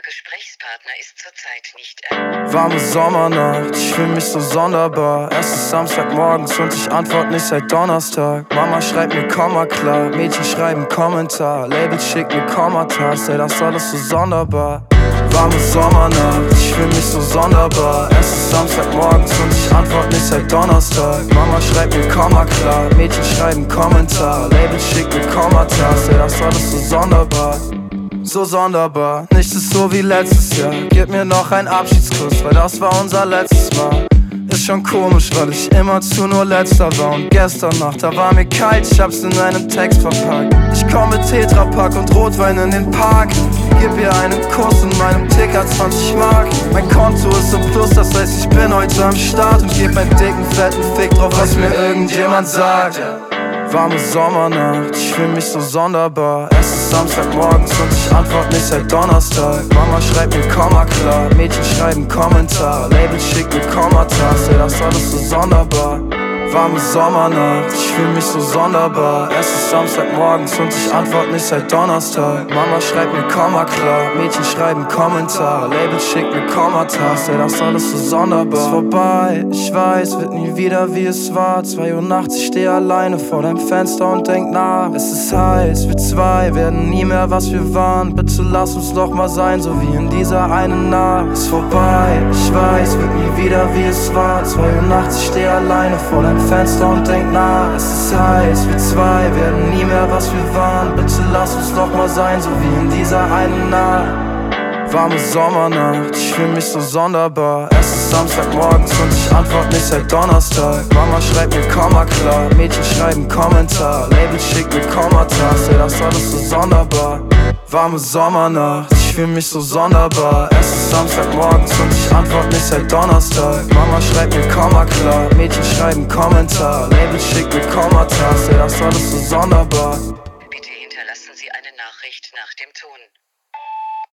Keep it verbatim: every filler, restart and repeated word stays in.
Gesprächspartner ist zurzeit nicht erreichbar. Warme Sommernacht, ich fühl mich so sonderbar. Es ist Samstagmorgens und ich antwort nicht seit Donnerstag. Mama schreibt mir Komma klar, Mädchen schreiben Kommentar. Label schickt mir Kommatas, ey, das ist alles so sonderbar. Warme Sommernacht, ich fühl mich so sonderbar. Es ist Samstagmorgens und ich antwort nicht seit Donnerstag. Mama schreibt mir Komma klar, Mädchen schreiben Kommentar. Label schickt mir Kommatas, ey, das ist alles so sonderbar. So sonderbar, nichts ist so wie letztes Jahr. Gib mir noch einen Abschiedskuss, weil das war unser letztes Mal. Ist schon komisch, weil ich immerzu nur letzter war. Und gestern Nacht, da war mir kalt, ich hab's in einem Text verpackt. Ich komm mit Tetrapack und Rotwein in den Park. Gib ihr einen Kuss in meinem Ticker zwanzig Mark. Mein Konto ist im Plus, das heißt ich bin heute am Start. Und geb einen dicken, fetten Fick drauf, was mir irgendjemand sagt. Warme Sommernacht, ich fühl mich so sonderbar. Es ist Samstagmorgens und ich antwort nicht seit Donnerstag. Mama schreibt mir Komma klar, Mädchen schreiben Kommentar. Label schickt mir Kommatas, ey, das ist alles so sonderbar. Warme Sommernacht, ich fühl mich so sonderbar. Es ist Samstagmorgens und ich antwort nicht seit Donnerstag. Mama schreibt mir Komma klar, Mädchen schreiben Kommentar. Label schickt mir Kommatas, ey, das ist alles so sonderbar. Ist vorbei, ich weiß, wird nie wieder wie es war. Zwei Uhr nachts, ich steh alleine vor deinem Fenster und denk nach. Es ist heiß, wir zwei werden nie mehr was wir waren. Bitte lass uns doch mal sein, so wie in dieser einen Nacht. Ist vorbei, ich weiß, wird nie wieder wie es war. Zwei Uhr nachts, ich steh alleine vor deinem Fenster und denk nach. Es ist heiß, wir zwei werden nie mehr was wir waren. Bitte lass uns doch mal sein, so wie in dieser einen Nacht. Warme Sommernacht, ich fühl mich so sonderbar. Es ist Samstagmorgens und ich antwort nicht seit Donnerstag. Mama schreibt mir Komma klar, Mädchen schreiben Kommentar. Label schickt mir Kommatas, ey, das ist alles so sonderbar. Warme Sommernacht, ich fühl mich so sonderbar. Es ist Samstagmorgens und ich antwort nicht seit Donnerstag. Mama schreibt mir Komma klar, Mädchen schreiben Kommentar. Label schickt mir Kommatas, ey, das ist alles so sonderbar. Bitte hinterlassen Sie eine Nachricht nach dem Ton.